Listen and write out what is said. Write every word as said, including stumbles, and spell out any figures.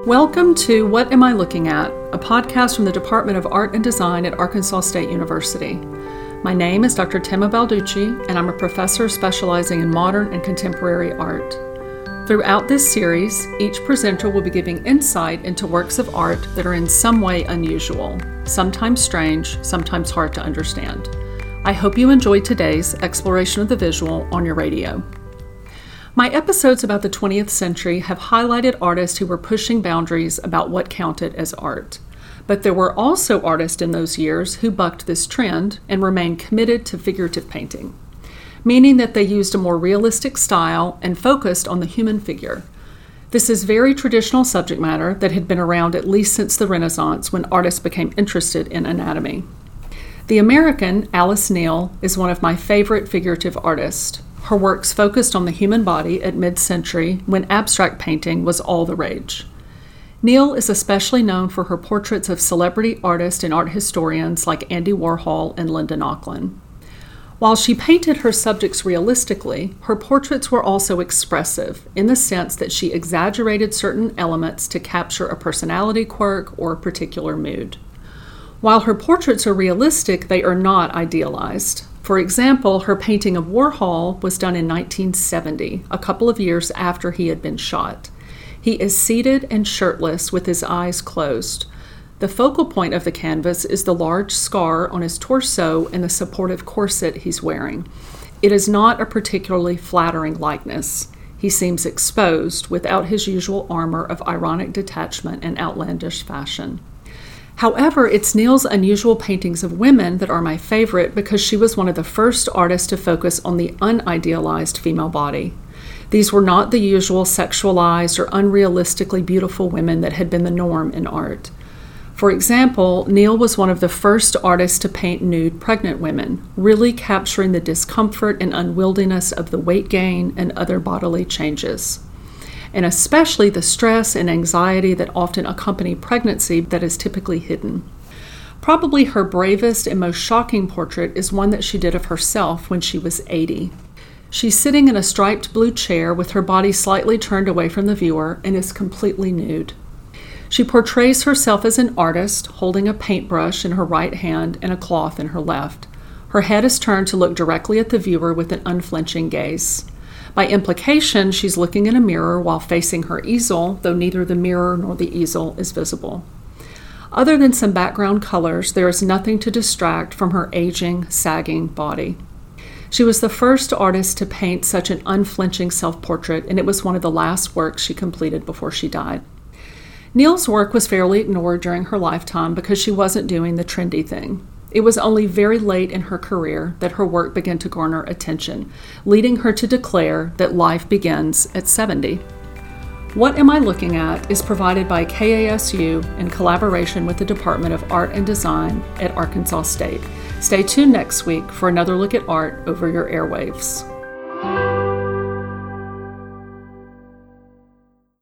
Welcome to What Am I Looking At?, a podcast from the Department of Art and Design at Arkansas State University. My name is Doctor Tema Balducci, and I'm a professor specializing in modern and contemporary art. Throughout this series, each presenter will be giving insight into works of art that are in some way unusual, sometimes strange, sometimes hard to understand. I hope you enjoyed today's exploration of the visual on your radio. My episodes about the twentieth century have highlighted artists who were pushing boundaries about what counted as art. But there were also artists in those years who bucked this trend and remained committed to figurative painting, meaning that they used a more realistic style and focused on the human figure. This is very traditional subject matter that had been around at least since the Renaissance, when artists became interested in anatomy. The American Alice Neel is one of my favorite figurative artists. Her works focused on the human body at mid-century, when abstract painting was all the rage. Neel is especially known for her portraits of celebrity artists and art historians like Andy Warhol and Linda Nochlin. While she painted her subjects realistically, her portraits were also expressive, in the sense that she exaggerated certain elements to capture a personality quirk or a particular mood. While her portraits are realistic, they are not idealized. For example, her painting of Warhol was done in nineteen seventy, a couple of years after he had been shot. He is seated and shirtless with his eyes closed. The focal point of the canvas is the large scar on his torso and the supportive corset he's wearing. It is not a particularly flattering likeness. He seems exposed without his usual armor of ironic detachment and outlandish fashion. However, it's Neel's unusual paintings of women that are my favorite because she was one of the first artists to focus on the unidealized female body. These were not the usual sexualized or unrealistically beautiful women that had been the norm in art. For example, Neel was one of the first artists to paint nude pregnant women, really capturing the discomfort and unwieldiness of the weight gain and other bodily changes, and especially the stress and anxiety that often accompany pregnancy that is typically hidden. Probably her bravest and most shocking portrait is one that she did of herself when she was eighty. She's sitting in a striped blue chair with her body slightly turned away from the viewer and is completely nude. She portrays herself as an artist, holding a paintbrush in her right hand and a cloth in her left. Her head is turned to look directly at the viewer with an unflinching gaze. By implication, she's looking in a mirror while facing her easel, though neither the mirror nor the easel is visible. Other than some background colors, there is nothing to distract from her aging, sagging body. She was the first artist to paint such an unflinching self-portrait, and it was one of the last works she completed before she died. Neel's work was fairly ignored during her lifetime because she wasn't doing the trendy thing. It was only very late in her career that her work began to garner attention, leading her to declare that life begins at seventy. What Am I Looking At is provided by K A S U in collaboration with the Department of Art and Design at Arkansas State. Stay tuned next week for another look at art over your airwaves.